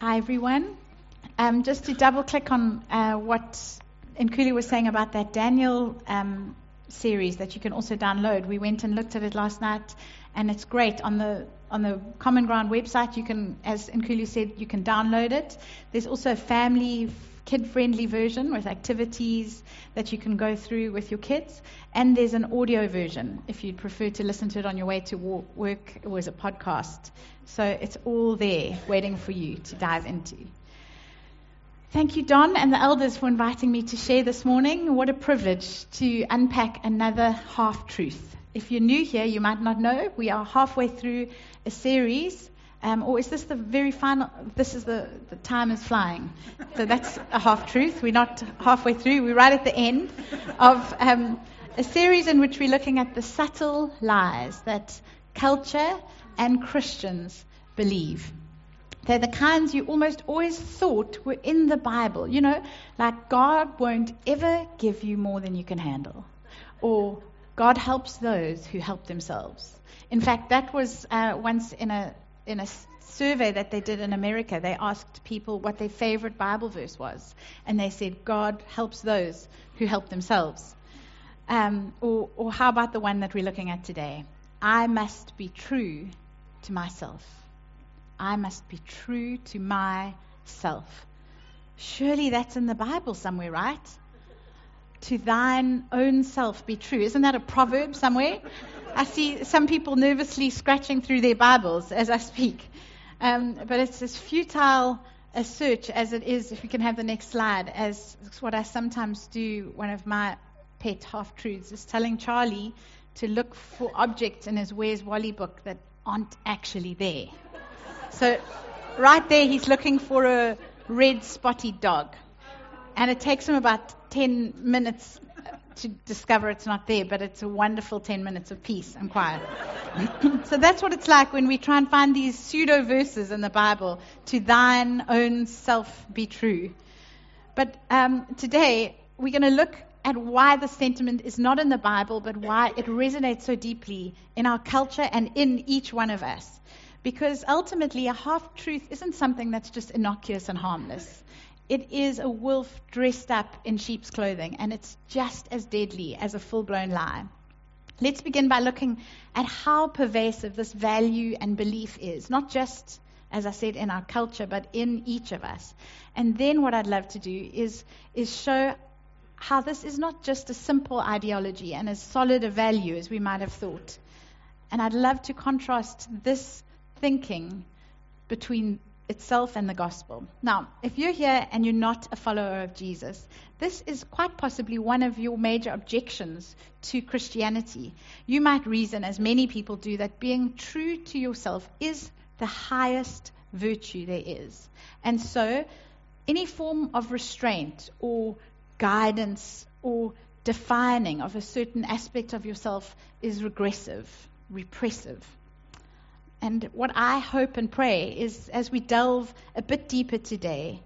Hi, everyone. Just to double click on what Nkuli was saying about that Daniel series that you can also download. We went and looked at it last night, and it's great. On the Common Ground website, you can, as Nkuli said, you can download it. There's also a family, kid-friendly version with activities that you can go through with your kids. And there's an audio version if you'd prefer to listen to it on your way to work or as a podcast. So it's all there waiting for you to dive into. Thank you, Don, and the elders for inviting me to share this morning. What a privilege to unpack another half-truth. If you're new here, you might not know, we are halfway through a series. Or is this the very final? This is the time is flying. So that's a half-truth. We're not halfway through. We're right at the end of a series in which we're looking at the subtle lies that culture and Christians believe. They're the kinds you almost always thought were in the Bible. You know, like God won't ever give you more than you can handle. Or God helps those who help themselves. In fact, that was once in a survey that they did in America. They asked people what their favorite Bible verse was. And they said, God helps those who help themselves. Or how about the one that we're looking at today? I must be true to myself. I must be true to myself. Surely that's in the Bible somewhere, right? To thine own self be true. Isn't that a proverb somewhere? I see some people nervously scratching through their Bibles as I speak. But it's as futile a search as it is, if we can have the next slide, as what I sometimes do. One of my pet half-truths is telling Charlie to look for objects in his Where's Wally book that aren't actually there. So right there he's looking for a red spotty dog. And it takes him about 10 minutes to discover it's not there, but it's a wonderful 10 minutes of peace and quiet. So that's what it's like when we try and find these pseudo verses in the Bible. To thine own self be true. But today we're going to look at why the sentiment is not in the Bible, but why it resonates so deeply in our culture and in each one of us. Because ultimately a half-truth isn't something that's just innocuous and harmless. It is a wolf dressed up in sheep's clothing, and it's just as deadly as a full-blown lie. Let's begin by looking at how pervasive this value and belief is, not just, as I said, in our culture, but in each of us. And then what I'd love to do is show how this is not just a simple ideology and as solid a value as we might have thought. And I'd love to contrast this thinking between itself and the gospel. Now, if you're here and you're not a follower of Jesus, this is quite possibly one of your major objections to Christianity. You might reason, as many people do, that being true to yourself is the highest virtue there is. And so, any form of restraint or guidance or defining of a certain aspect of yourself is regressive, repressive. And what I hope and pray is, as we delve a bit deeper today,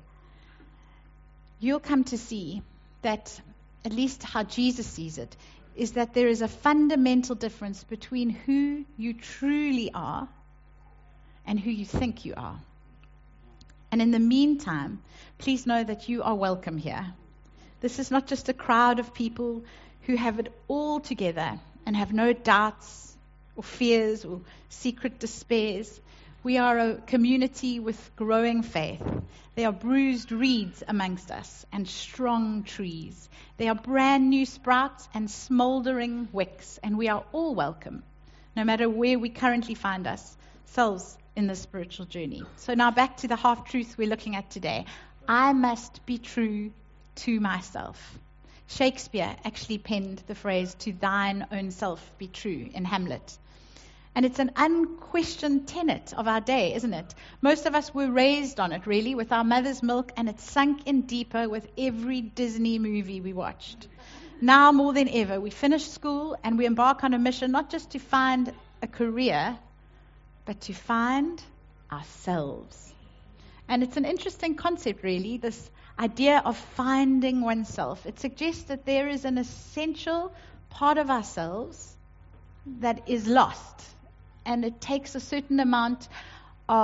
you'll come to see that, at least how Jesus sees it, is that there is a fundamental difference between who you truly are and who you think you are. And in the meantime, please know that you are welcome here. This is not just a crowd of people who have it all together and have no doubts or fears or secret despairs. We are a community with growing faith. There are bruised reeds amongst us and strong trees. There are brand new sprouts and smoldering wicks, and we are all welcome, no matter where we currently find ourselves in the spiritual journey. So now back to the half-truth we're looking at today. I must be true to myself. Shakespeare actually penned the phrase, to thine own self be true, in Hamlet. And it's an unquestioned tenet of our day, isn't it? Most of us were raised on it, really, with our mother's milk, and it's sunk in deeper with every Disney movie we watched. Now more than ever, we finish school and we embark on a mission not just to find a career, but to find ourselves. And it's an interesting concept, really, this idea of finding oneself. It suggests that there is an essential part of ourselves that is lost, and it takes a certain amount of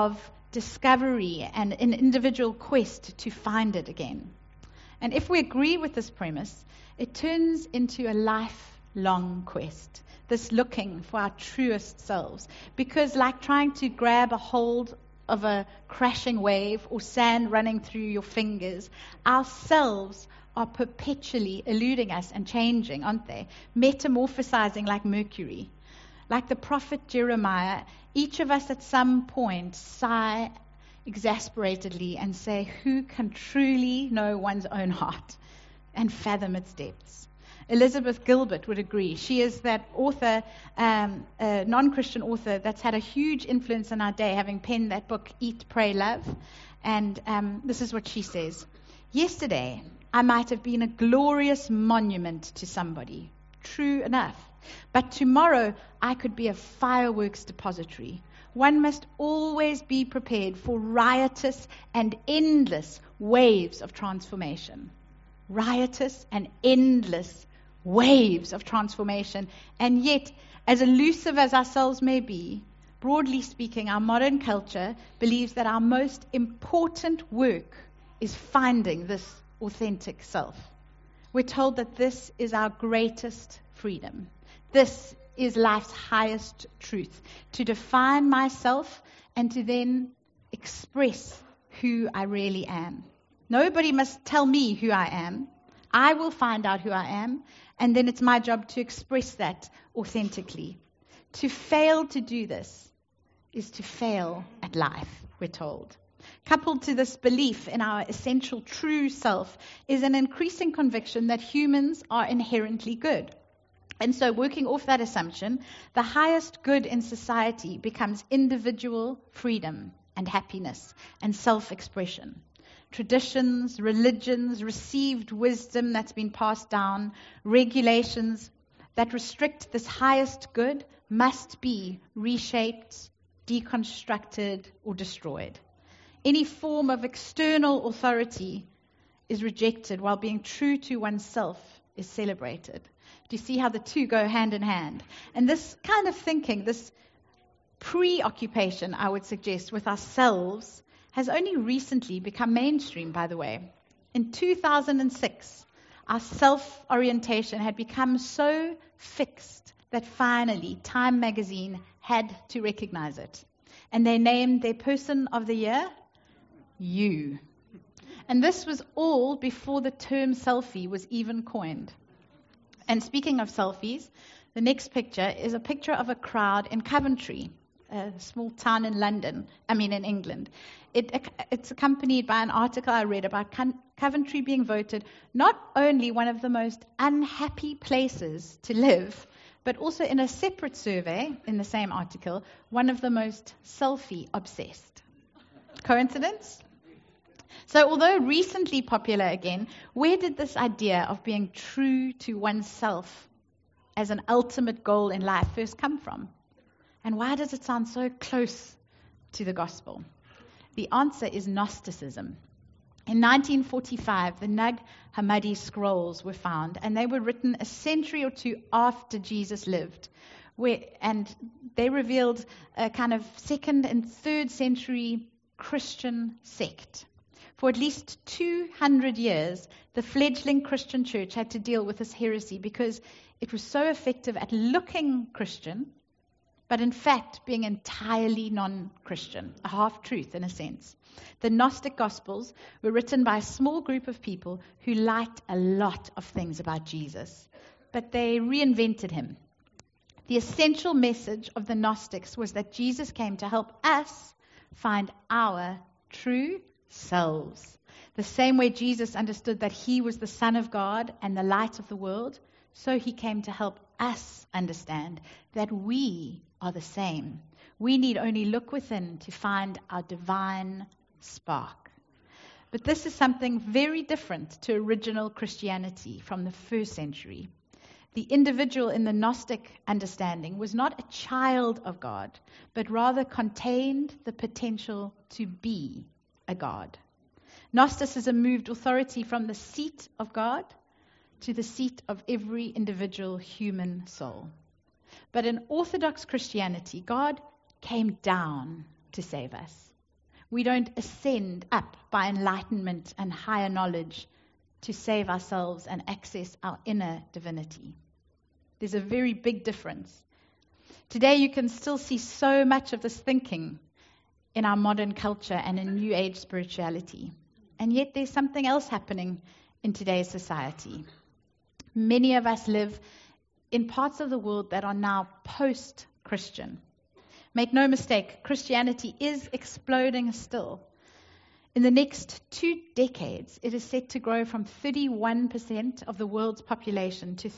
discovery and an individual quest to find it again. And if we agree with this premise, it turns into a lifelong quest, this looking for our truest selves. Because like trying to grab a hold of a crashing wave or sand running through your fingers, ourselves are perpetually eluding us and changing, aren't they? Metamorphosizing like mercury. Like the prophet Jeremiah, each of us at some point sigh exasperatedly and say, who can truly know one's own heart and fathom its depths? Elizabeth Gilbert would agree. She is that author, a non-Christian author that's had a huge influence in our day, having penned that book, Eat, Pray, Love. And this is what she says. Yesterday, I might have been a glorious monument to somebody. True enough. But tomorrow, I could be a fireworks depository. One must always be prepared for riotous and endless waves of transformation. Riotous and endless waves of transformation. And yet, as elusive as ourselves may be, broadly speaking, our modern culture believes that our most important work is finding this authentic self. We're told that this is our greatest freedom. This is life's highest truth, to define myself and to then express who I really am. Nobody must tell me who I am. I will find out who I am, and then it's my job to express that authentically. To fail to do this is to fail at life, we're told. Coupled to this belief in our essential true self is an increasing conviction that humans are inherently good. And so, working off that assumption, the highest good in society becomes individual freedom and happiness and self-expression. Traditions, religions, received wisdom that's been passed down, regulations that restrict this highest good must be reshaped, deconstructed, or destroyed. Any form of external authority is rejected, while being true to oneself is celebrated. Do you see how the two go hand in hand? And this kind of thinking, this preoccupation, I would suggest, with ourselves has only recently become mainstream, by the way. In 2006, our self-orientation had become so fixed that finally Time magazine had to recognize it. And they named their person of the year, you. And this was all before the term selfie was even coined. And speaking of selfies, the next picture is a picture of a crowd in Coventry, a small town in England. It's accompanied by an article I read about Coventry being voted not only one of the most unhappy places to live, but also in a separate survey in the same article, one of the most selfie-obsessed. Coincidence? So although recently popular again, where did this idea of being true to oneself as an ultimate goal in life first come from? And why does it sound so close to the gospel? The answer is Gnosticism. In 1945, the Nag Hammadi scrolls were found, and they were written a century or two after Jesus lived. And they revealed a kind of 2nd and 3rd century Christian sect. For at least 200 years, the fledgling Christian church had to deal with this heresy because it was so effective at looking Christian, but in fact being entirely non-Christian, a half-truth in a sense. The Gnostic Gospels were written by a small group of people who liked a lot of things about Jesus, but they reinvented him. The essential message of the Gnostics was that Jesus came to help us find our true selves. The same way Jesus understood that he was the Son of God and the light of the world, so he came to help us understand that we are the same. We need only look within to find our divine spark. But this is something very different to original Christianity from the 1st century. The individual in the Gnostic understanding was not a child of God, but rather contained the potential to be a God. Gnosticism moved authority from the seat of God to the seat of every individual human soul. But in Orthodox Christianity, God came down to save us. We don't ascend up by enlightenment and higher knowledge to save ourselves and access our inner divinity. There's a very big difference. Today you can still see so much of this thinking in our modern culture and in New Age spirituality. And yet there's something else happening in today's society. Many of us live in parts of the world that are now post-Christian. Make no mistake, Christianity is exploding still. In the next 2 decades, it is set to grow from 31% of the world's population to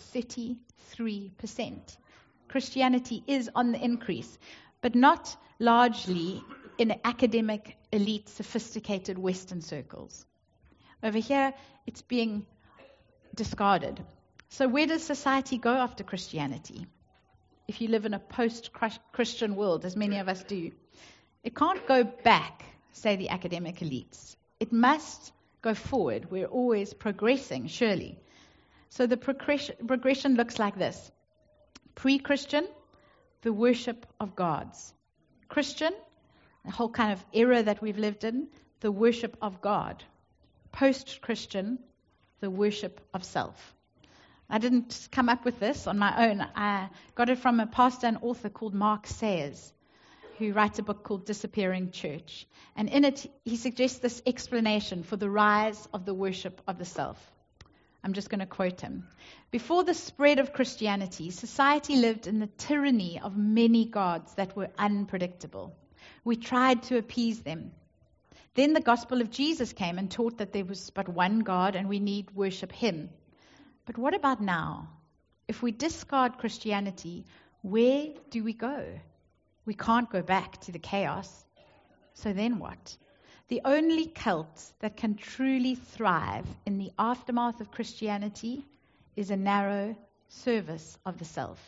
33%. Christianity is on the increase, but not largely in academic, elite, sophisticated Western circles. Over here, it's being discarded. So where does society go after Christianity? If you live in a post-Christian world, as many of us do, it can't go back, say the academic elites. It must go forward. We're always progressing, surely. So the progression looks like this. Pre-Christian, the worship of gods. Christian, the whole kind of era that we've lived in, the worship of God. Post-Christian, the worship of self. I didn't come up with this on my own. I got it from a pastor and author called Mark Sayers, who writes a book called Disappearing Church. And in it, he suggests this explanation for the rise of the worship of the self. I'm just going to quote him. Before the spread of Christianity, society lived in the tyranny of many gods that were unpredictable. We tried to appease them. Then the gospel of Jesus came and taught that there was but one God and we need worship him. But what about now? If we discard Christianity, where do we go? We can't go back to the chaos. So then what? The only cult that can truly thrive in the aftermath of Christianity is a narrow service of the self.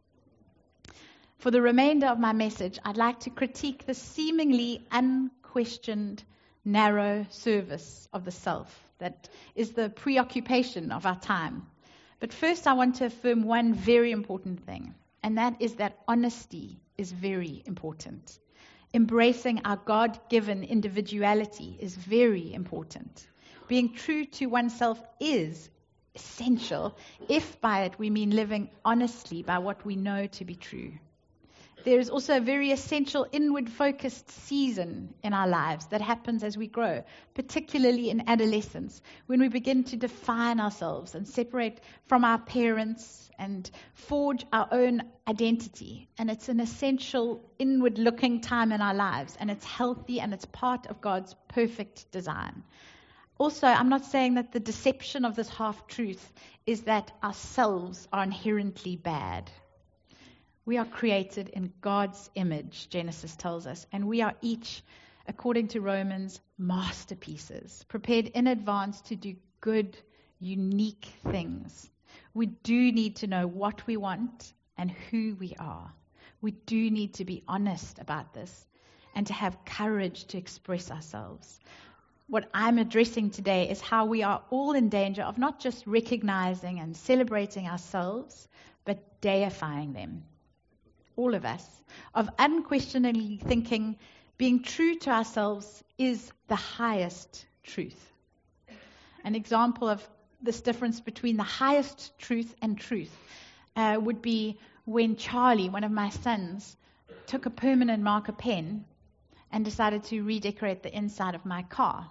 For the remainder of my message, I'd like to critique the seemingly unquestioned narrow service of the self that is the preoccupation of our time. But first I want to affirm one very important thing, and that is that honesty is very important. Embracing our God-given individuality is very important. Being true to oneself is essential, if by it we mean living honestly by what we know to be true. There is also a very essential inward-focused season in our lives that happens as we grow, particularly in adolescence, when we begin to define ourselves and separate from our parents and forge our own identity. And it's an essential inward-looking time in our lives, and it's healthy and it's part of God's perfect design. Also, I'm not saying that the deception of this half-truth is that ourselves are inherently bad. We are created in God's image, Genesis tells us, and we are each, according to Romans, masterpieces, prepared in advance to do good, unique things. We do need to know what we want and who we are. We do need to be honest about this and to have courage to express ourselves. What I'm addressing today is how we are all in danger of not just recognizing and celebrating ourselves, but deifying them. All of us, of unquestioningly thinking being true to ourselves is the highest truth. An example of this difference between the highest truth and truth would be when Charlie, one of my sons, took a permanent marker pen and decided to redecorate the inside of my car.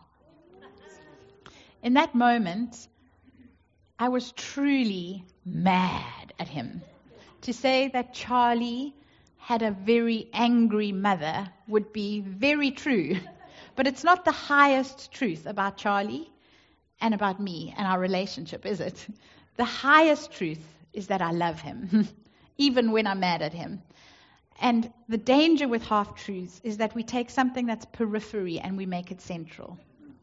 In that moment, I was truly mad at him. To say that Charlie had a very angry mother would be very true. But it's not the highest truth about Charlie and about me and our relationship, is it? The highest truth is that I love him, even when I'm mad at him. And the danger with half-truths is that we take something that's periphery and we make it central.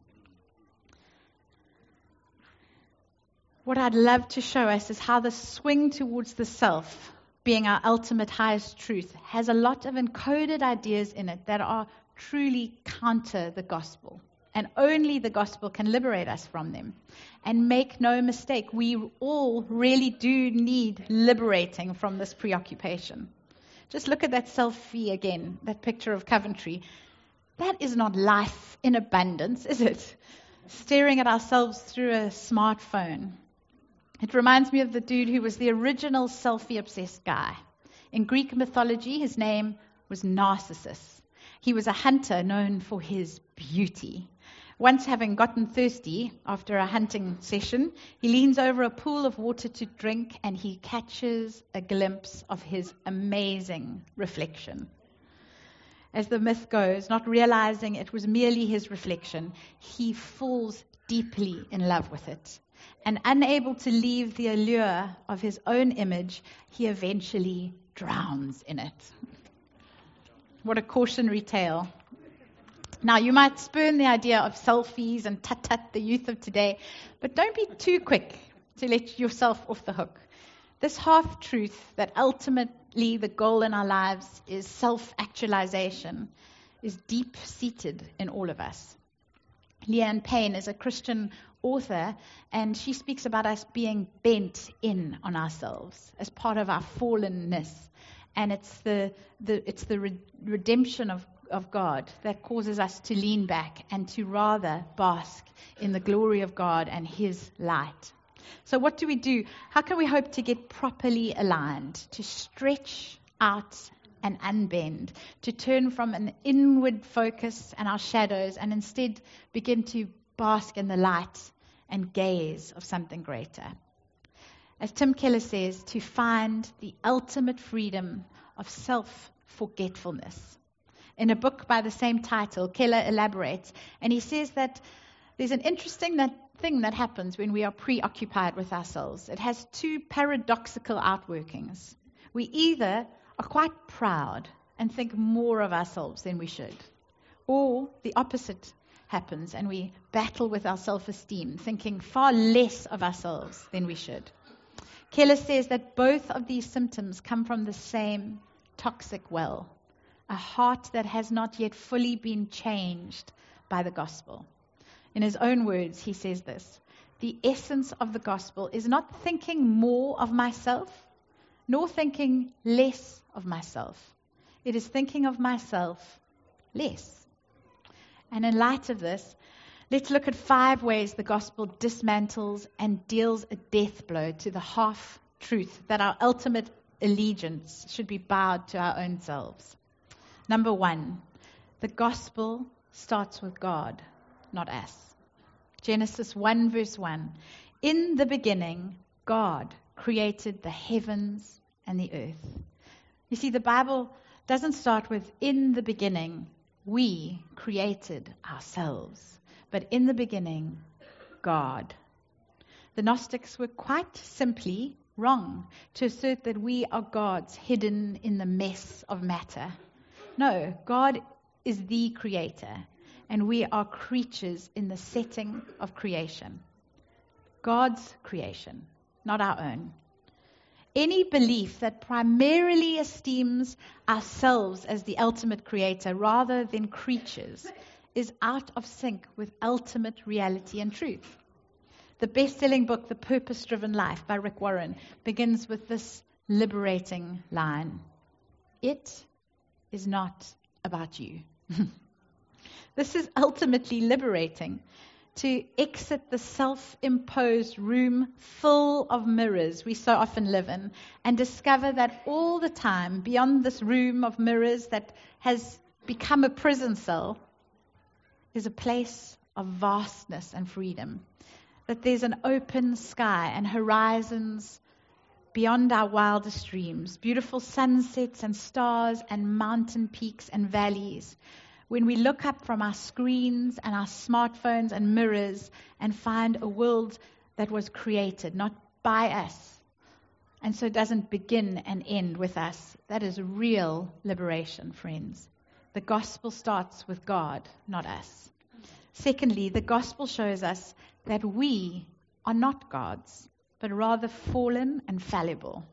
What I'd love to show us is how the swing towards the self, being our ultimate highest truth, has a lot of encoded ideas in it that are truly counter the gospel. And only the gospel can liberate us from them. And make no mistake, we all really do need liberating from this preoccupation. Just look at that selfie again, that picture of Coventry. That is not life in abundance, is it? Staring at ourselves through a smartphone. It reminds me of the dude who was the original selfie-obsessed guy. In Greek mythology, his name was Narcissus. He was a hunter known for his beauty. Once having gotten thirsty after a hunting session, he leans over a pool of water to drink and he catches a glimpse of his amazing reflection. As the myth goes, not realizing it was merely his reflection, he falls deeply in love with it. And unable to leave the allure of his own image, he eventually drowns in it. What a cautionary tale. Now, you might spurn the idea of selfies and tut-tut, the youth of today, but don't be too quick to let yourself off the hook. This half-truth that ultimately the goal in our lives is self-actualization is deep-seated in all of us. Leanne Payne is a Christian author, and she speaks about us being bent in on ourselves as part of our fallenness. And it's the redemption of God that causes us to lean back and to rather bask in the glory of God and His light. So what do we do? How can we hope to get properly aligned, to stretch out and unbend, to turn from an inward focus and our shadows and instead begin to bask in the light and gaze of something greater? As Tim Keller says, to find the ultimate freedom of self-forgetfulness. In a book by the same title, Keller elaborates, and he says that there's an interesting thing that happens when we are preoccupied with ourselves. It has two paradoxical outworkings. We either are quite proud and think more of ourselves than we should, or the opposite happens and we battle with our self-esteem, thinking far less of ourselves than we should. Keller says that both of these symptoms come from the same toxic well, a heart that has not yet fully been changed by the gospel. In his own words, he says this: the essence of the gospel is not thinking more of myself, nor thinking less of myself. It is thinking of myself less. And in light of this, let's look at 5 ways the gospel dismantles and deals a death blow to the half-truth that our ultimate allegiance should be bowed to our own selves. Number 1, the gospel starts with God, not us. Genesis 1 verse 1. In the beginning, God created the heavens and the earth. You see, the Bible doesn't start with in the beginning, we created ourselves. But in the beginning, God. The Gnostics were quite simply wrong to assert that we are gods hidden in the mess of matter. No, God is the creator, and we are creatures in the setting of creation. God's creation, not our own. Any belief that primarily esteems ourselves as the ultimate creator rather than creatures is out of sync with ultimate reality and truth. The best-selling book, The Purpose-Driven Life by Rick Warren, begins with this liberating line: it is not about you. This is ultimately liberating, to exit the self-imposed room full of mirrors we so often live in and discover that all the time, beyond this room of mirrors that has become a prison cell, is a place of vastness and freedom. That there's an open sky and horizons beyond our wildest dreams, beautiful sunsets and stars and mountain peaks and valleys. When we look up from our screens and our smartphones and mirrors and find a world that was created, not by us, and so doesn't begin and end with us, that is real liberation, friends. The gospel starts with God, not us. Secondly, the gospel shows us that we are not gods, but rather fallen and fallible.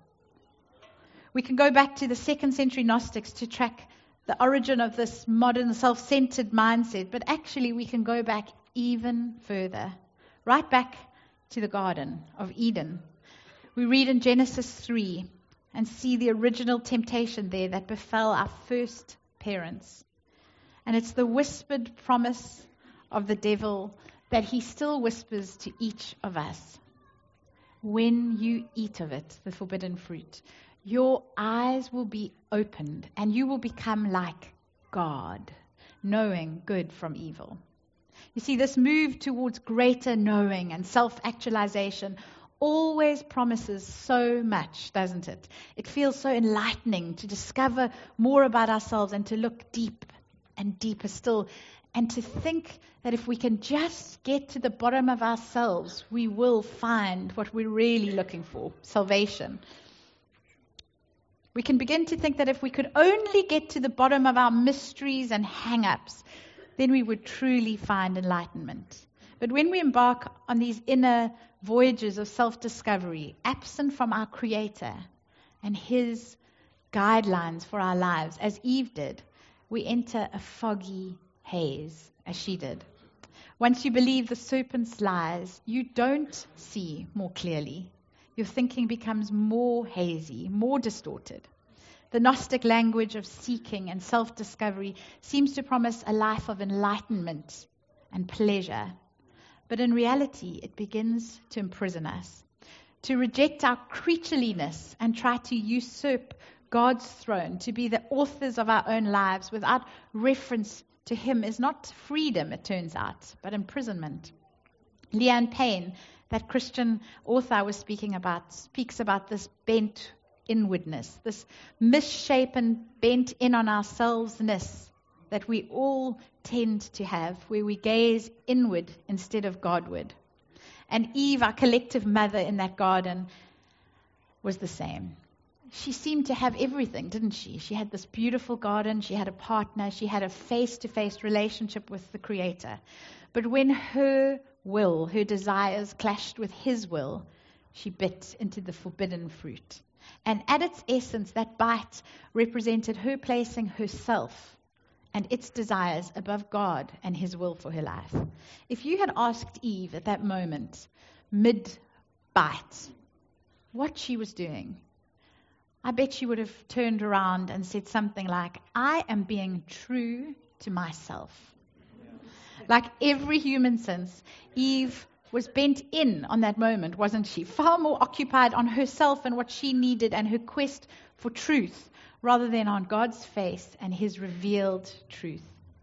We can go back to the 2nd century Gnostics to track the origin of this modern self-centered mindset, but actually we can go back even further, right back to the Garden of Eden. We read in Genesis 3 and see the original temptation there that befell our first parents. And it's the whispered promise of the devil that he still whispers to each of us. When you eat of it, the forbidden fruit, your eyes will be opened and you will become like God, knowing good from evil. You see, this move towards greater knowing and self-actualization always promises so much, doesn't it? It feels so enlightening to discover more about ourselves and to look deep and deeper still, and to think that if we can just get to the bottom of ourselves, we will find what we're really looking for, salvation. We can begin to think that if we could only get to the bottom of our mysteries and hang-ups, then we would truly find enlightenment. But when we embark on these inner voyages of self-discovery, absent from our Creator and His guidelines for our lives, as Eve did, we enter a foggy haze, as she did. Once you believe the serpent's lies, you don't see more clearly. Your thinking becomes more hazy, more distorted. The Gnostic language of seeking and self-discovery seems to promise a life of enlightenment and pleasure. But in reality, it begins to imprison us. To reject our creatureliness and try to usurp God's throne, to be the authors of our own lives without reference to Him, is not freedom, it turns out, but imprisonment. Leanne Payne, that Christian author I was speaking about, speaks about this bent inwardness, this misshapen, bent in on ourselves-ness that we all tend to have, where we gaze inward instead of Godward. And Eve, our collective mother in that garden, was the same. She seemed to have everything, didn't she? She had this beautiful garden, she had a partner, she had a face-to-face relationship with the Creator. But when her will, her desires clashed with His will, she bit into the forbidden fruit. And at its essence, that bite represented her placing herself and its desires above God and His will for her life. If you had asked Eve at that moment, mid-bite, what she was doing, I bet she would have turned around and said something like, I am being true to myself. Like every human since, Eve was bent in on that moment, wasn't she? Far more occupied on herself and what she needed and her quest for truth, rather than on God's face and His revealed truth.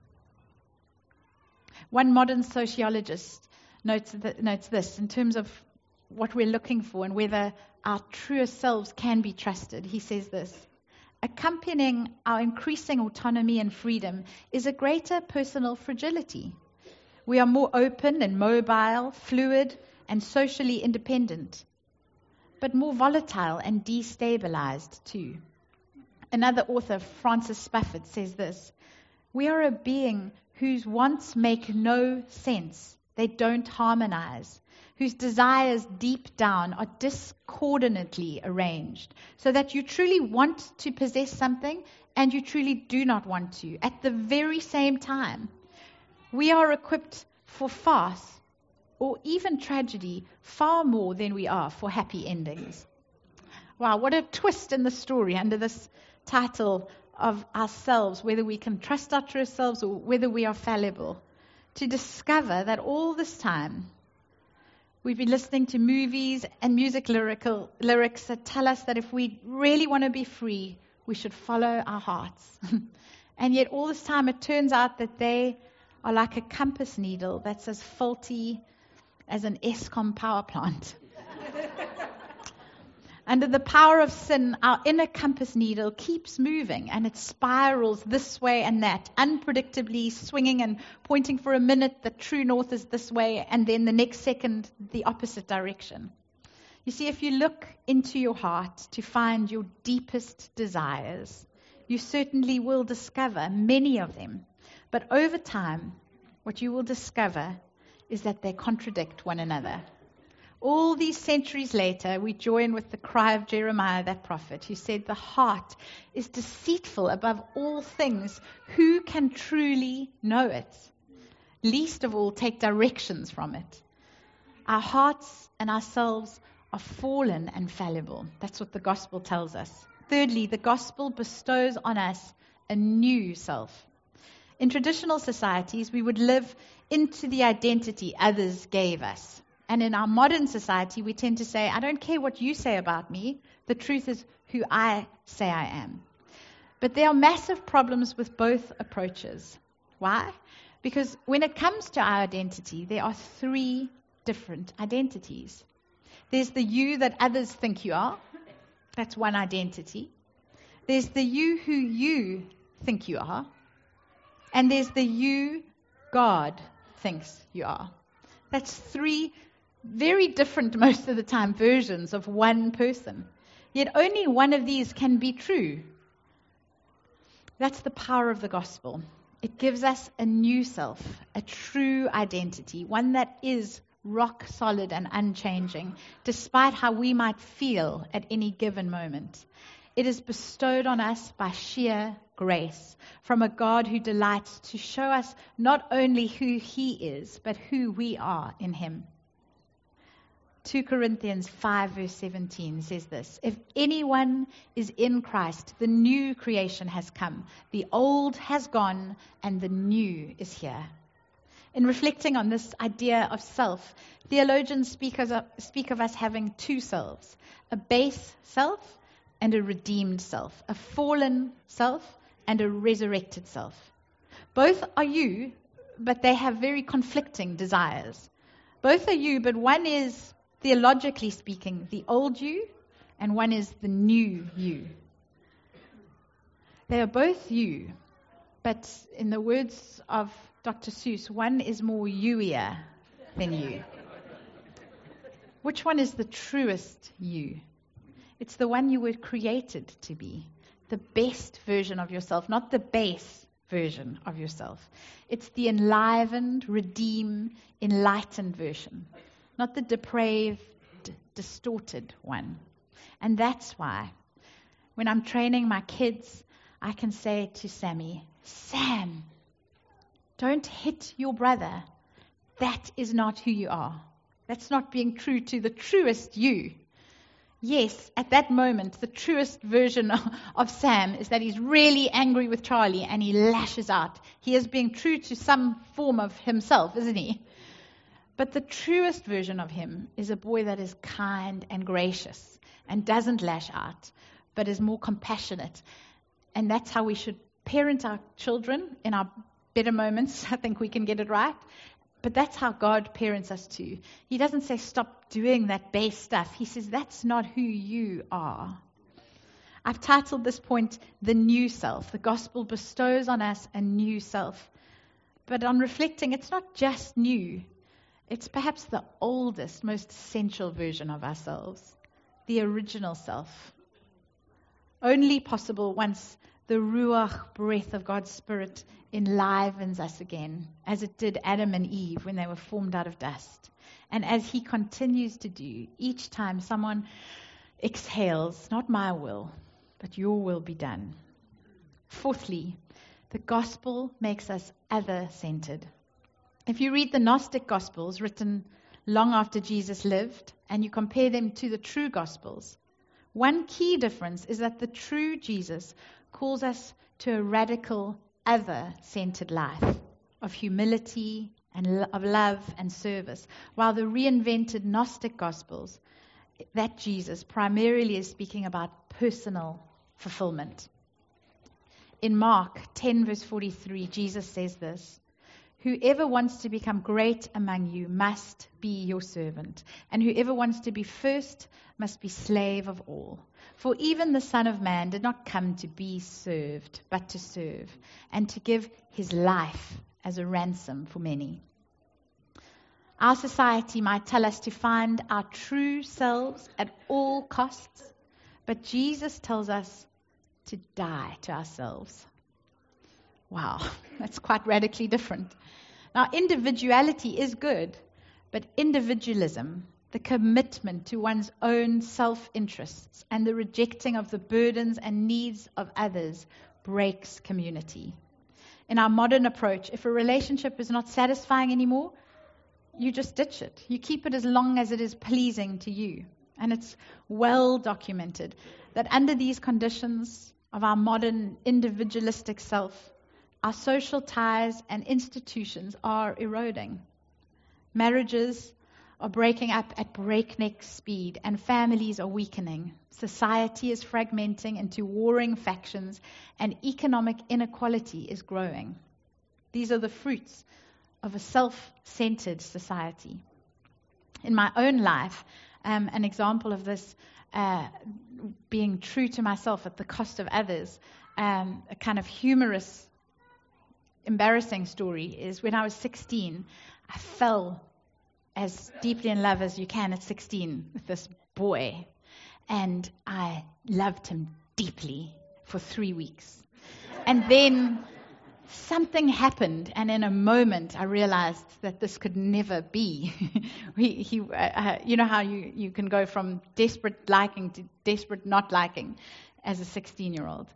One modern sociologist notes this in terms of what we're looking for and whether our truer selves can be trusted. He says this: accompanying our increasing autonomy and freedom is a greater personal fragility. We are more open and mobile, fluid and socially independent, but more volatile and destabilized too. Another author, Francis Spafford, says this: we are a being whose wants make no sense. They don't harmonize, whose desires deep down are discordantly arranged, so that you truly want to possess something and you truly do not want to at the very same time. We are equipped for farce or even tragedy far more than we are for happy endings. Wow, what a twist in the story under this title of ourselves, whether we can trust our true selves or whether we are fallible. To discover that all this time we've been listening to movies and music lyrics that tell us that if we really want to be free, we should follow our hearts. And yet all this time it turns out that they are like a compass needle that's as faulty as an Eskom power plant. Under the power of sin, our inner compass needle keeps moving and it spirals this way and that, unpredictably swinging and pointing for a minute the true north is this way and then the next second the opposite direction. You see, if you look into your heart to find your deepest desires, you certainly will discover many of them. But over time, what you will discover is that they contradict one another. All these centuries later, we join with the cry of Jeremiah, that prophet, who said, the heart is deceitful above all things. Who can truly know it? Least of all, take directions from it. Our hearts and ourselves are fallen and fallible. That's what the gospel tells us. Thirdly, the gospel bestows on us a new self. In traditional societies, we would live into the identity others gave us. And in our modern society, we tend to say, I don't care what you say about me. The truth is who I say I am. But there are massive problems with both approaches. Why? Because when it comes to our identity, there are 3 different identities. There's the you that others think you are. That's one identity. There's the you who you think you are. And there's the you God thinks you are. That's 3 very different, most of the time, versions of one person. Yet only one of these can be true. That's the power of the gospel. It gives us a new self, a true identity, one that is rock solid and unchanging, despite how we might feel at any given moment. It is bestowed on us by sheer grace from a God who delights to show us not only who He is, but who we are in Him. 2 Corinthians 5 verse 17 says this, if anyone is in Christ, the new creation has come. The old has gone and the new is here. In reflecting on this idea of self, theologians speak of us having 2 selves, a base self and a redeemed self, a fallen self and a resurrected self. Both are you, but they have very conflicting desires. Both are you, but one is, theologically speaking, the old you, and one is the new you. They are both you, but in the words of Dr. Seuss, one is more you-ier than you. Which one is the truest you? It's the one you were created to be, the best version of yourself, not the base version of yourself. It's the enlivened, redeemed, enlightened version, not the depraved, distorted one. And that's why when I'm training my kids, I can say to Sammy, Sam, don't hit your brother. That is not who you are. That's not being true to the truest you. Yes, at that moment, the truest version of Sam is that he's really angry with Charlie and he lashes out. He is being true to some form of himself, isn't he? But the truest version of him is a boy that is kind and gracious and doesn't lash out, but is more compassionate. And that's how we should parent our children in our better moments. I think we can get it right. But that's how God parents us too. He doesn't say stop doing that base stuff. He says that's not who you are. I've titled this point, The New Self. The gospel bestows on us a new self. But on reflecting, it's not just new. It's perhaps the oldest, most essential version of ourselves. The original self. Only possible once the Ruach breath of God's Spirit enlivens us again, as it did Adam and Eve when they were formed out of dust. And as He continues to do, each time someone exhales, not my will, but your will be done. Fourthly, the gospel makes us other-centered. If you read the Gnostic Gospels written long after Jesus lived, and you compare them to the true Gospels, one key difference is that the true Jesus calls us to a radical other-centered life of humility and of love and service, while the reinvented Gnostic Gospels, that Jesus primarily is speaking about personal fulfillment. In Mark 10 verse 43, Jesus says this, whoever wants to become great among you must be your servant, and whoever wants to be first must be slave of all. For even the Son of Man did not come to be served, but to serve, and to give his life as a ransom for many. Our society might tell us to find our true selves at all costs, but Jesus tells us to die to ourselves. Wow, that's quite radically different. Now, individuality is good, but individualism, the commitment to one's own self-interests and the rejecting of the burdens and needs of others breaks community. In our modern approach, if a relationship is not satisfying anymore, you just ditch it. You keep it as long as it is pleasing to you. And it's well documented that under these conditions of our modern individualistic self, Our social ties and institutions are eroding. Marriages are breaking up at breakneck speed, and families are weakening. Society is fragmenting into warring factions, and economic inequality is growing. These are the fruits of a self-centered society. In my own life, an example of this being true to myself at the cost of others, a kind of humorous, embarrassing story is when I was 16, I fell as deeply in love as you can at 16 with this boy. And I loved him deeply for 3 weeks. And then something happened, and in a moment I realized that this could never be. You know how you can go from desperate liking to desperate not liking as a 16-year-old.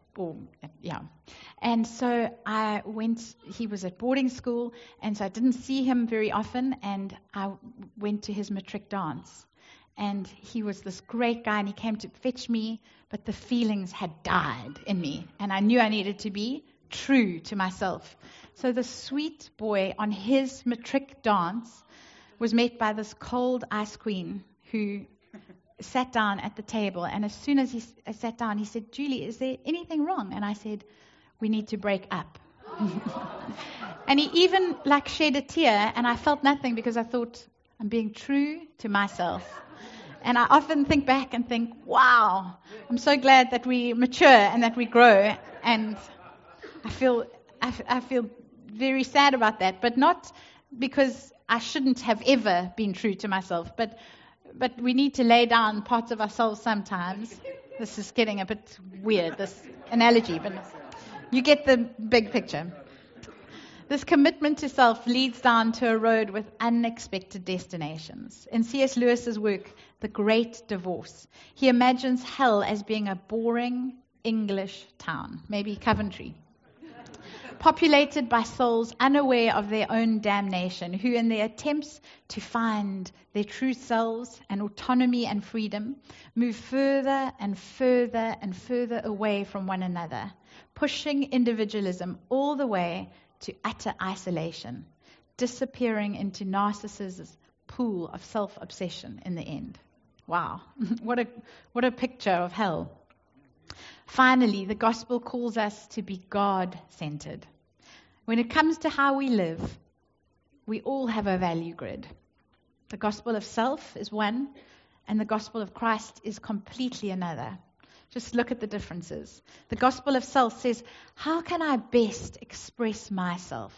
And so I went, he was at boarding school, and so I didn't see him very often, and I went to his matric dance. And he was this great guy, and he came to fetch me, but the feelings had died in me, and I knew I needed to be true to myself. So the sweet boy on his matric dance was met by this cold ice queen who sat down at the table, and as soon as he sat down, he said, "Julie, is there anything wrong?" And I said, "We need to break up." And he even shed a tear, and I felt nothing because I thought, I'm being true to myself. And I often think back and think, wow, I'm so glad that we mature and that we grow. And I feel very sad about that, but not because I shouldn't have ever been true to myself, but we need to lay down parts of ourselves sometimes. This is getting a bit weird, this analogy, but you get the big picture. This commitment to self leads down to a road with unexpected destinations. In C.S. Lewis's work, The Great Divorce, he imagines hell as being a boring English town, maybe Coventry, populated by souls unaware of their own damnation, who in their attempts to find their true selves and autonomy and freedom, move further and further and further away from one another, pushing individualism all the way to utter isolation, disappearing into Narcissus' pool of self-obsession in the end. Wow, what a picture of hell. Finally, the gospel calls us to be God-centered. When it comes to how we live, we all have a value grid. The gospel of self is one, and the gospel of Christ is completely another. Just look at the differences. The gospel of self says, how can I best express myself?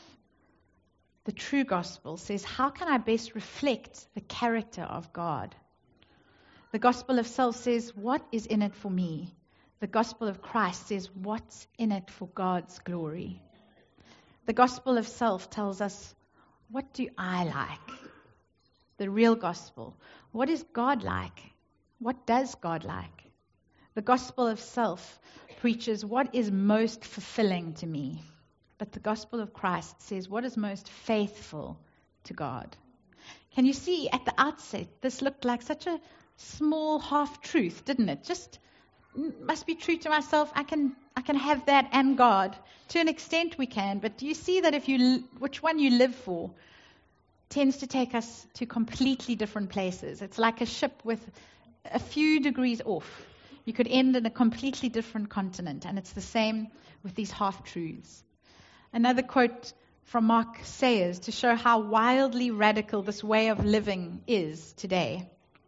The true gospel says, how can I best reflect the character of God? The gospel of self says, what is in it for me? The gospel of Christ says, what's in it for God's glory? The gospel of self tells us, what do I like? The real gospel. What is God like? What does God like? The gospel of self preaches what is most fulfilling to me. But the gospel of Christ says what is most faithful to God. Can you see at the outset, this looked like such a small half-truth, didn't it? Just must be true to myself. I can have that and God. To an extent we can, but do you see that which one you live for tends to take us to completely different places? It's like a ship with a few degrees off. You could end in a completely different continent, and it's the same with these half-truths. Another quote from Mark Sayers to show how wildly radical this way of living is today.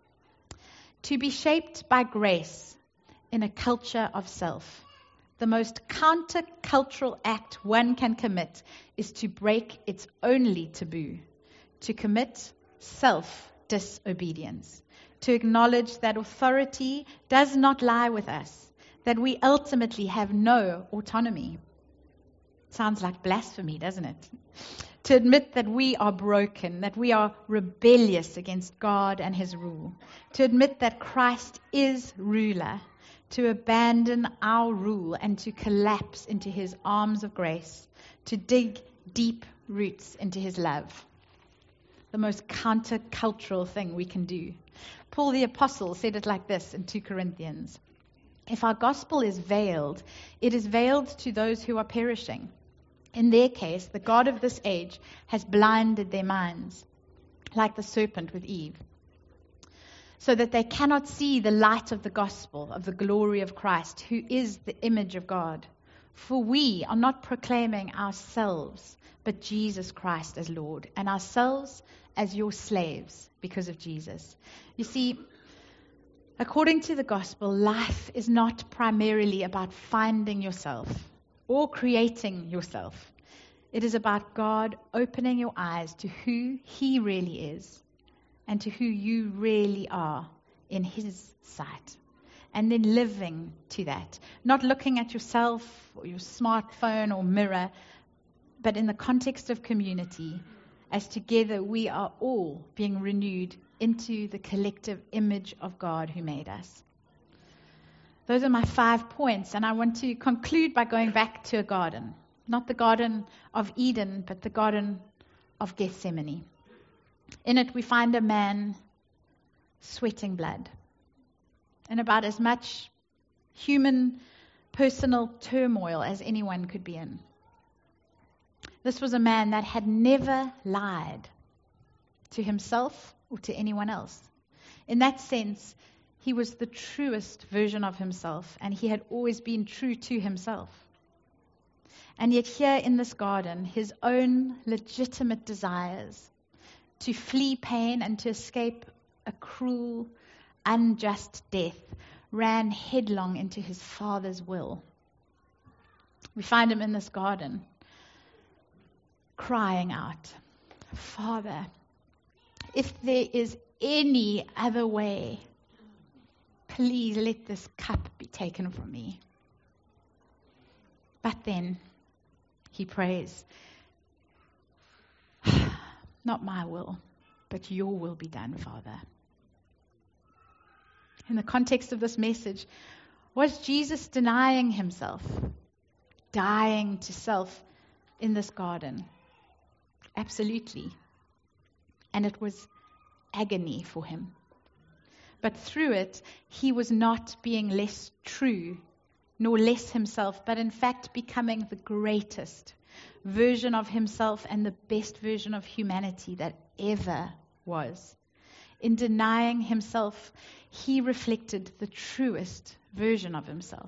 To be shaped by grace in a culture of self, the most counter-cultural act one can commit is to break its only taboo, to commit self-disobedience. To acknowledge that authority does not lie with us, that we ultimately have no autonomy. Sounds like blasphemy, doesn't it? To admit that we are broken, that we are rebellious against God and His rule. To admit that Christ is ruler. To abandon our rule and to collapse into His arms of grace. To dig deep roots into His love. The most counter-cultural thing we can do. Paul the Apostle said it like this in 2 Corinthians. If our gospel is veiled, it is veiled to those who are perishing. In their case, the God of this age has blinded their minds, like the serpent with Eve, so that they cannot see the light of the gospel of the glory of Christ, who is the image of God. For we are not proclaiming ourselves, but Jesus Christ as Lord, and ourselves as your slaves because of Jesus. You see, according to the gospel, life is not primarily about finding yourself or creating yourself. It is about God opening your eyes to who He really is and to who you really are in His sight. And then living to that. Not looking at yourself or your smartphone or mirror, but in the context of community, as together we are all being renewed into the collective image of God who made us. Those are my 5 points, and I want to conclude by going back to a garden. Not the Garden of Eden, but the Garden of Gethsemane. In it we find a man sweating blood, and about as much human, personal turmoil as anyone could be in. This was a man that had never lied to himself or to anyone else. In that sense, he was the truest version of himself, and he had always been true to himself. And yet here in this garden, his own legitimate desires to flee pain and to escape a cruel, unjust death ran headlong into his Father's will. We find him in this garden crying out, Father, if there is any other way, please let this cup be taken from me. But then he prays, not my will, but your will be done, Father. In the context of this message, was Jesus denying himself, dying to self in this garden? Absolutely. And it was agony for him. But through it, he was not being less true, nor less himself, but in fact becoming the greatest version of himself and the best version of humanity that ever was. In denying himself, he reflected the truest version of himself.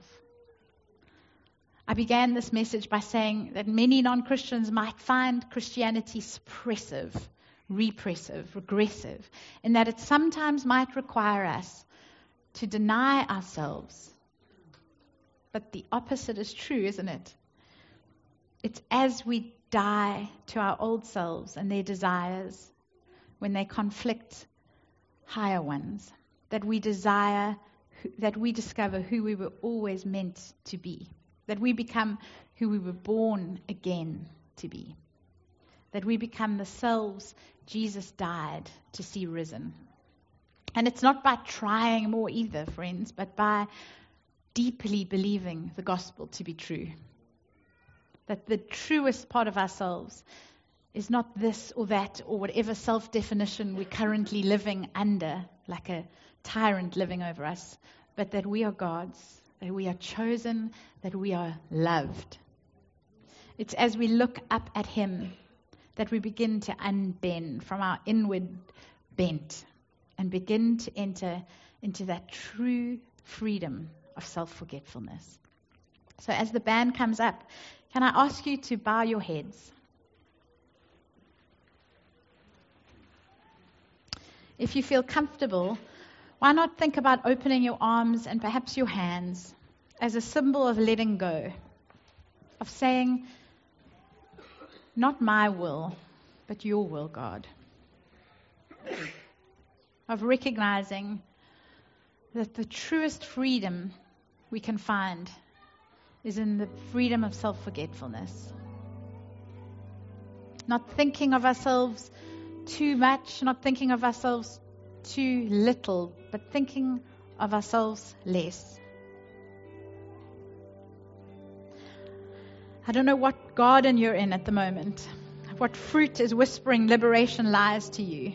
I began this message by saying that many non-Christians might find Christianity suppressive, repressive, regressive, in that it sometimes might require us to deny ourselves. But the opposite is true, isn't it? It's as we die to our old selves and their desires, when they conflict higher ones, that we discover who we were always meant to be, that we become who we were born again to be, that we become the selves Jesus died to see risen. And it's not by trying more either, friends, but by deeply believing the gospel to be true. That the truest part of ourselves is not this or that or whatever self-definition we're currently living under, like a tyrant living over us, but that we are God's, that we are chosen, that we are loved. It's as we look up at Him that we begin to unbend from our inward bent and begin to enter into that true freedom of self-forgetfulness. So as the band comes up, can I ask you to bow your heads? If you feel comfortable, why not think about opening your arms and perhaps your hands as a symbol of letting go, of saying, not my will, but your will, God. Of recognizing that the truest freedom we can find is in the freedom of self-forgetfulness. Not thinking of ourselves too much, not thinking of ourselves too little, but thinking of ourselves less. I don't know what garden you're in at the moment, what fruit is whispering liberation lies to you.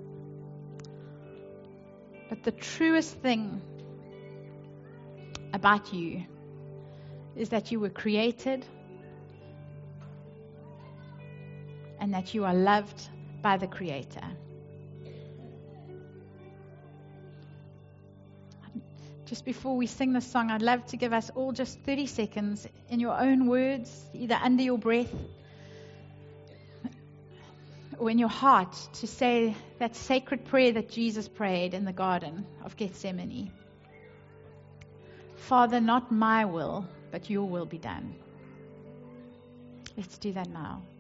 But the truest thing about you is that you were created and that you are loved by the Creator. Just before we sing this song, I'd love to give us all just 30 seconds in your own words, either under your breath or in your heart, to say that sacred prayer that Jesus prayed in the Garden of Gethsemane. Father, not my will, but your will be done. Let's do that now.